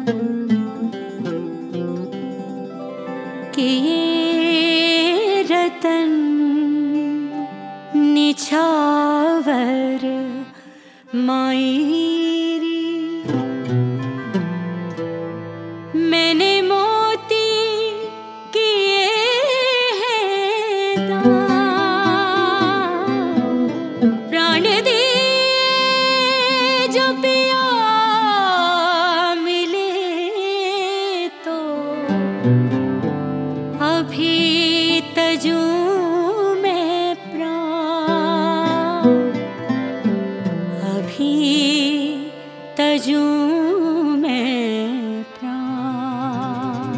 कि ये रतन निछावर मायरी मैंने मोती किए हैं दान प्राण दिए जो पिया मिले तो अभी तजूं मैं प्राण अभी तजूं मैं प्राण।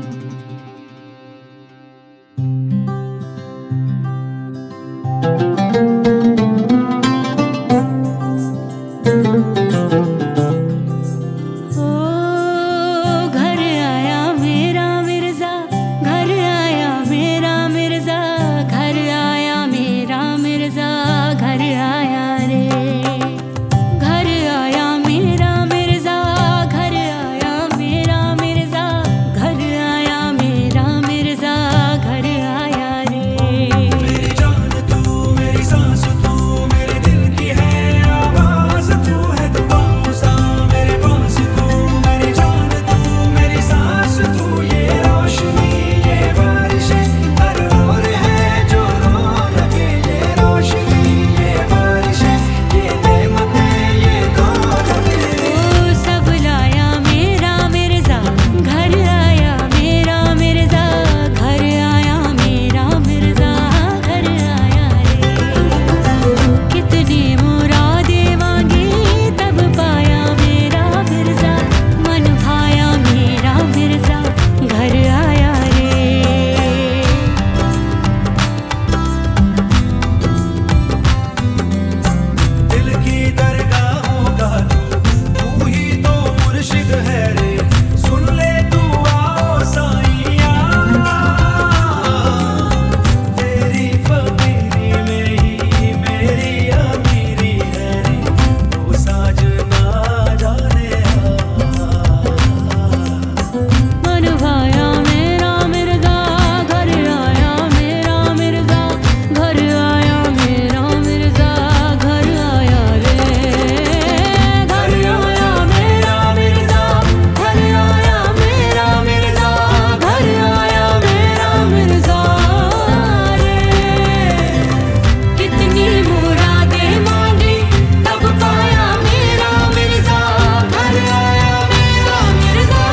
ओ घर आया मेरा मिर्जा, घर आया मेरा मिर्जा, घर आया मेरा मिर्जा, घर आया रे। घर आया मेरा मिर्जा, घर आया मेरा मिर्जा, घर आया मेरा मिर्जा, घर आया रे। मेरी जान तू, मेरी सांस तू, मेरे दिल की है आवाज़ तू है दुआओं सा मेरे पास तू। मेरी जान तू, मेरी सांस तू, ये रोशनी ये बारिशें हर ओर है जो रौनकें। ये रोशनी ये बारिशें ये नेमतें ये दौलतें। ओ सब लाया मेरा मिर्जा, घर आया मेरा मिर्जा, घर आया मेरा मिर्जा, घर आया रे। कितनी मुरादें मांगी तब पाया मेरा मिर्जा, मन भाया मेरा मिर्जा, घर आया रे। दिल की दरगाहों का तू ही तो मुर्शिद है रे। सुन ले तू आओ साईया, तेरी फकीरी में ही मेरी अमीरी है रे। तू साजना जाने मन भाया मेरा मिर्जा, घर आया मेरा मिर्जा, घर आया मेरा मिर्जा, घर आया रे। घर आया मेरा मिर्जा, घर आया मेरा मिर्जा, घर आया मेरा मिर्जा रे। कितनी मुरादें मांगी तब पाया मेरा मिर्जा, घर आया मेरा मिर्जा।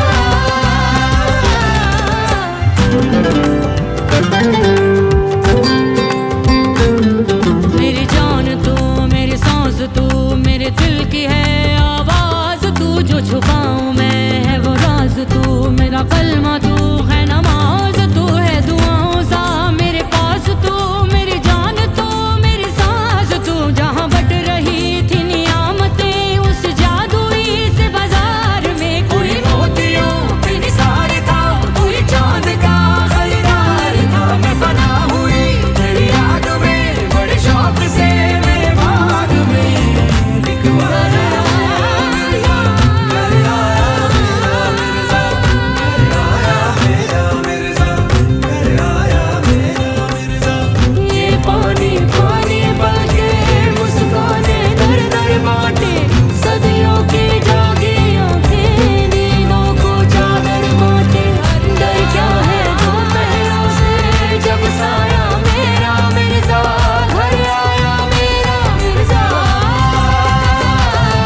मेरी जान तू, मेरी सांस तू, मेरे दिल की है आवाज तू। जो छुपाऊं मैं है वो राज तू, मेरा कलमा तू है नमाज तू है दुआओं सा मेरे पास तू। मेरी जान तू, मेरी सांस तू, जहाँ बट रही थी नियामतें उस जादुई से बाजार में कोई मोतियों पे निसार था, कोई चांद का खरीदार था। मैं फना हुई तेरी याद में बड़े शौक से मेरे बाग में लिखवाया घर आया मेरा मिर्जा, घर आया मेरा मिर्जा, घर आया मेरा मिर्जा। ये पानी पानी बलके मुस्काने दर दर बांटे सदियों की जागी आंखें नींदों को चादर बांटे। डर क्या है दो पहरों से जब साया मेरा मिर्जा, घर आया मेरा मिर्जा।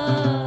सा